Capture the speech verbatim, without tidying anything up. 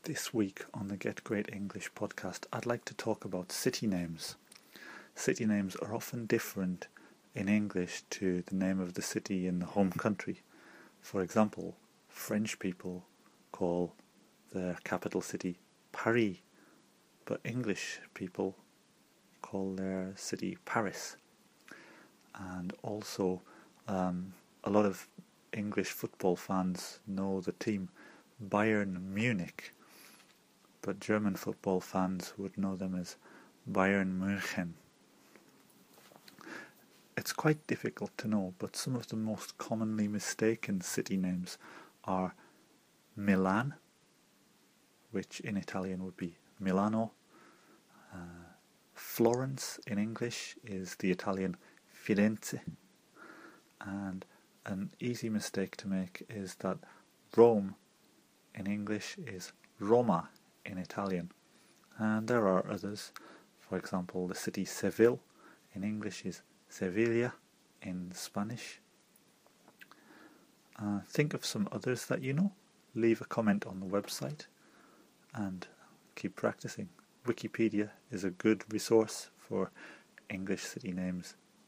This week on the Get Great English podcast, I'd like to talk about city names. City names are often different in English to the name of the city in the home country. For example, French people call their capital city Paris, but English people call their city Paris. And also, um, a lot of English football fans know the team Bayern Munich, but German football fans would know them as Bayern München. It's quite difficult to know, but some of the most commonly mistaken city names are Milan, which in Italian would be Milano. Uh, Florence in English is the Italian Firenze. And an easy mistake to make is that Rome in English is Roma in Italian. And there are others. For example, the city Seville in English is Sevilla in Spanish. Uh, think of some others that you know. Leave a comment on the website and keep practicing. Wikipedia is a good resource for English city names.